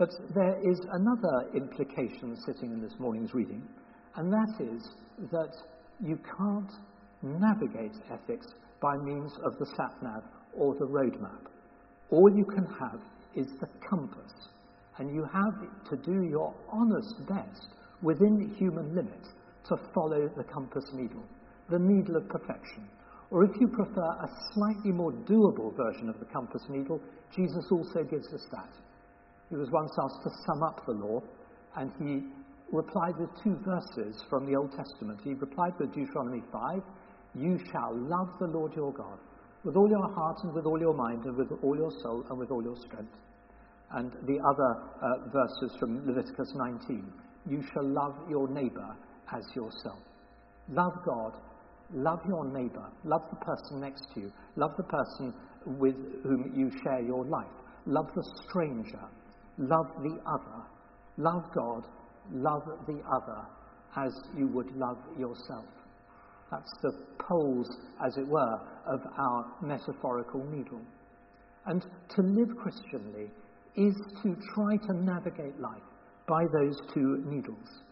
But there is another implication sitting in this morning's reading, and that is that you can't navigate ethics by means of the sat-nav or the roadmap. All you can have is the compass, and you have to do your honest best within human limits to follow the compass needle, the needle of perfection. Or if you prefer a slightly more doable version of the compass needle, Jesus also gives us that. He was once asked to sum up the law, and he replied with two verses from the Old Testament. He replied with Deuteronomy 5, "You shall love the Lord your God with all your heart and with all your mind and with all your soul and with all your strength." And the other verses from Leviticus 19, "You shall love your neighbour as yourself." Love God, love your neighbour, love the person next to you, love the person with whom you share your life, love the stranger, love the other, love God, love the other as you would love yourself. That's the poles, as it were, of our metaphorical needle. And to live Christianly is to try to navigate life by those two needles.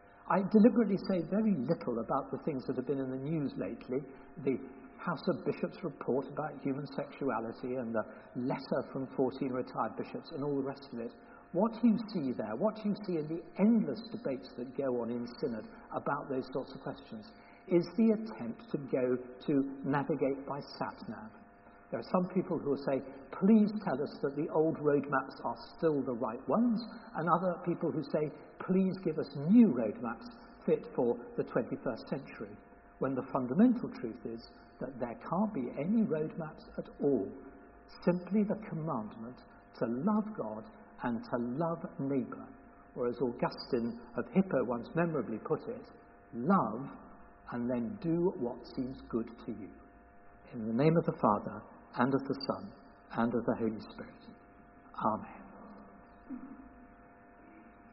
I deliberately say very little about the things that have been in the news lately, the House of Bishops report about human sexuality and the letter from 14 retired bishops and all the rest of it. What you see there, what you see in the endless debates that go on in Synod about those sorts of questions, is the attempt to go to navigate by sat-nav. There are some people who will say, "Please tell us that the old roadmaps are still the right ones," and other people who say, "Please give us new roadmaps fit for the 21st century," when the fundamental truth is that there can't be any roadmaps at all. Simply the commandment to love God and to love neighbour, or as Augustine of Hippo once memorably put it, love and then do what seems good to you. In the name of the Father, and of the Son, and of the Holy Spirit. Amen.